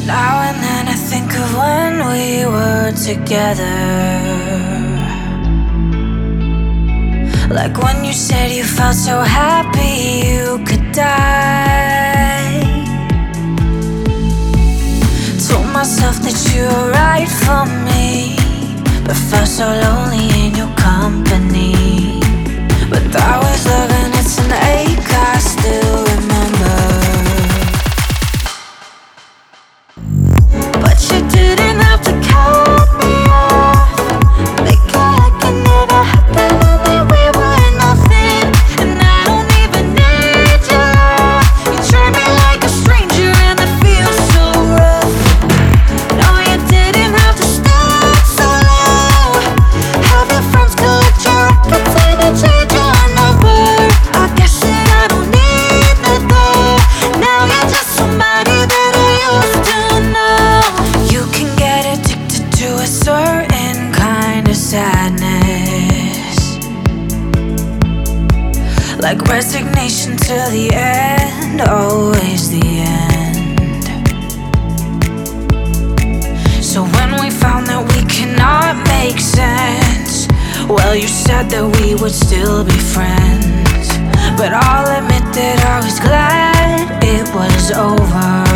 Now and then I think of when we were together, like when you said you felt so happy you could die. Told myself that you were right for me, but felt so lonely in your company. But that was love and it's an ache I still remember. But you didn't have to cut me off, make it like it never happened, and that we were nothing. And I don't even need your love. You treat me like a stranger and it feels so rough. No, you didn't have to start so low. Have your friends collect your records and change your number. I guess that I don't need that though. Now you're just somebody that I used to know. You can get addicted to a certain kind of sadness, like resignation to the end, always the end. So when we found that we cannot make sense, well, you said that we would still be friends. But I'll admit that I was glad it was over.